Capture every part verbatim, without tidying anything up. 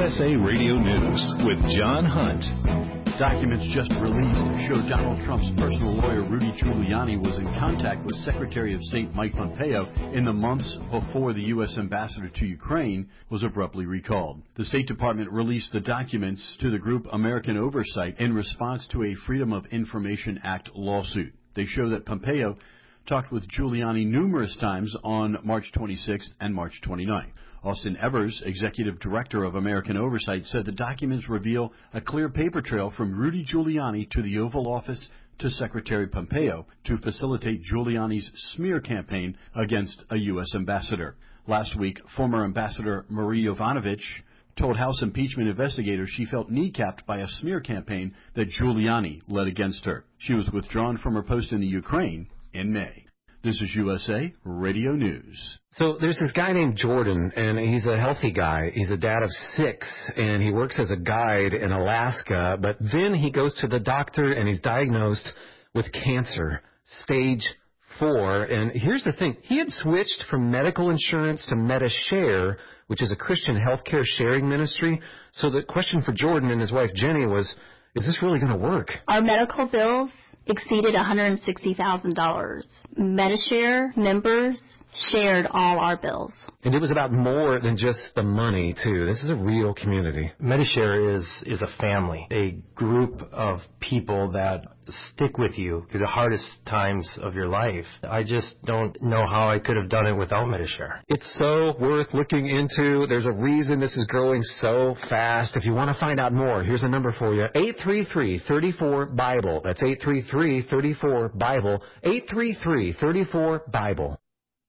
S A Radio News with John Hunt. Documents just released show Donald Trump's personal lawyer Rudy Giuliani was in contact with Secretary of State Mike Pompeo in the months before the U S ambassador to Ukraine was abruptly recalled. The State Department released the documents to the group American Oversight in response to a Freedom of Information Act lawsuit. They show that Pompeo talked with Giuliani numerous times on March twenty-sixth and March twenty-ninth. Austin Evers, executive director of American Oversight, said the documents reveal a clear paper trail from Rudy Giuliani to the Oval Office to Secretary Pompeo to facilitate Giuliani's smear campaign against a U S ambassador. Last week, former Ambassador Marie Yovanovitch told House impeachment investigators she felt kneecapped by a smear campaign that Giuliani led against her. She was withdrawn from her post in the Ukraine in May. This is U S A Radio News. So there's this guy named Jordan, and he's a healthy guy. He's a dad of six, and he works as a guide in Alaska. But then he goes to the doctor, and he's diagnosed with cancer, stage four. And here's the thing. He had switched from medical insurance to MediShare, which is a Christian healthcare sharing ministry. So the question for Jordan and his wife Jenny was, is this really going to work? Our medical bills exceeded one hundred sixty thousand dollars. MediShare members shared all our bills. And it was about more than just the money, too. This is a real community. MediShare is, is a family, a group of people that stick with you through the hardest times of your life. I just don't know how I could have done it without MediShare. It's so worth looking into. There's a reason this is growing so fast. If you want to find out more, here's a number for you. eight three three, three four, BIBLE. That's eight three three, three four, BIBLE. eight three three, three four, BIBLE.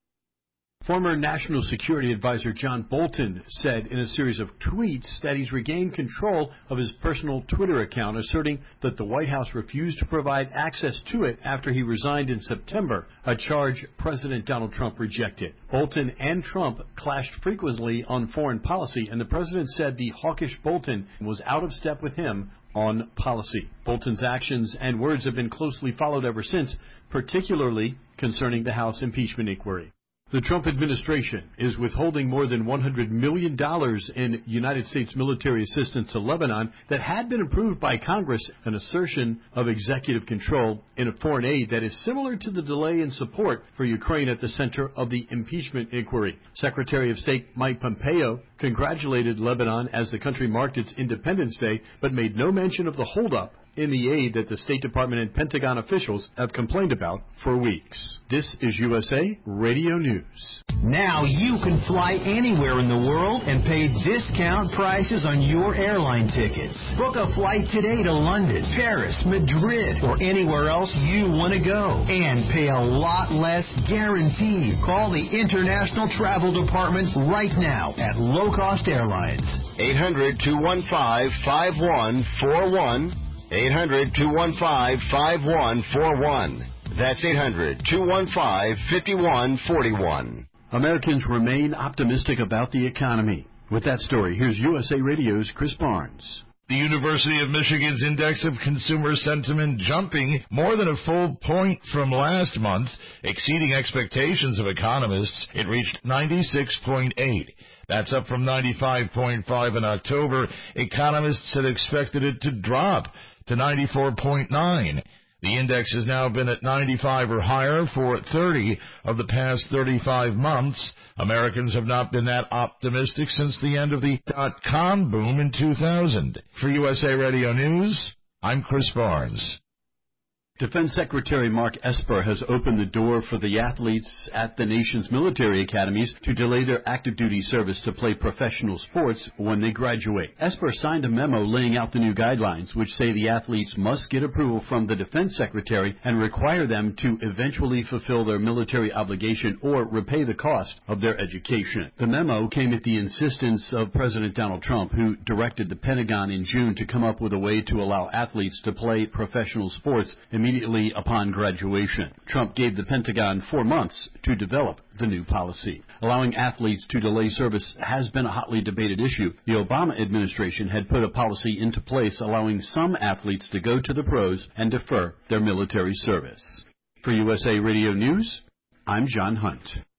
Former National Security Advisor John Bolton said in a series of tweets that he's regained control of his personal Twitter account, asserting that the White House refused to provide access to it after he resigned in September, a charge President Donald Trump rejected. Bolton and Trump clashed frequently on foreign policy, and the president said the hawkish Bolton was out of step with him on policy. Bolton's actions and words have been closely followed ever since, particularly concerning the House impeachment inquiry. The Trump administration is withholding more than one hundred million dollars in United States military assistance to Lebanon that had been approved by Congress, an assertion of executive control in a foreign aid that is similar to the delay in support for Ukraine at the center of the impeachment inquiry. Secretary of State Mike Pompeo congratulated Lebanon as the country marked its Independence Day, but made no mention of the holdup in the aid that the State Department and Pentagon officials have complained about for weeks. This is U S A Radio News. Now you can fly anywhere in the world and pay discount prices on your airline tickets. Book a flight today to London, Paris, Madrid, or anywhere else you want to go. And pay a lot less guaranteed. Call the International Travel Department right now at Low Cost Airlines. eight hundred, two one five, five one four one. eight hundred, two one five, five one four one. That's eight hundred, two one five, five one four one. Americans remain optimistic about the economy. With that story, here's U S A Radio's Chris Barnes. The University of Michigan's Index of Consumer Sentiment jumping more than a full point from last month, exceeding expectations of economists. It reached ninety-six point eight. That's up from ninety-five point five in October. Economists had expected it to drop to ninety-four point nine. The index has now been at ninety-five or higher for thirty of the past thirty-five months. Americans have not been that optimistic since the end of the dot-com boom in two thousand. For U S A Radio News, I'm Chris Barnes. Defense Secretary Mark Esper has opened the door for the athletes at the nation's military academies to delay their active duty service to play professional sports when they graduate. Esper signed a memo laying out the new guidelines, which say the athletes must get approval from the Defense Secretary and require them to eventually fulfill their military obligation or repay the cost of their education. The memo came at the insistence of President Donald Trump, who directed the Pentagon in June to come up with a way to allow athletes to play professional sports immediately Immediately upon graduation. Trump gave the Pentagon four months to develop the new policy. Allowing athletes to delay service has been a hotly debated issue. The Obama administration had put a policy into place allowing some athletes to go to the pros and defer their military service. For U S A Radio News, I'm John Hunt.